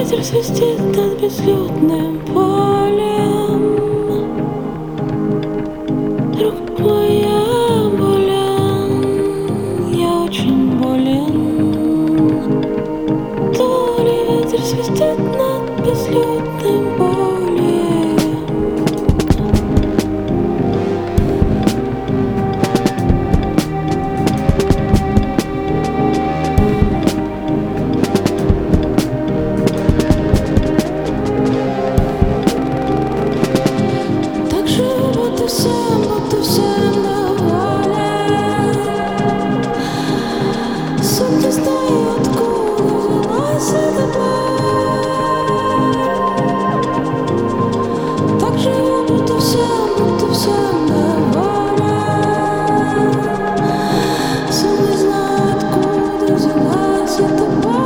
ветер свистит над безлюдным полем. Друг мой, я болен, я очень болен. То ли ветер свистит над безлюдным полем. Будто всем доволен. Сам не знаю, откуда взялась эта боль. Так живу, будто всем доволен. Сам не знаю, откуда взялась эта боль.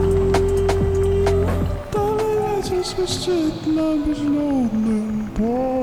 Свистит на безлюдным поле.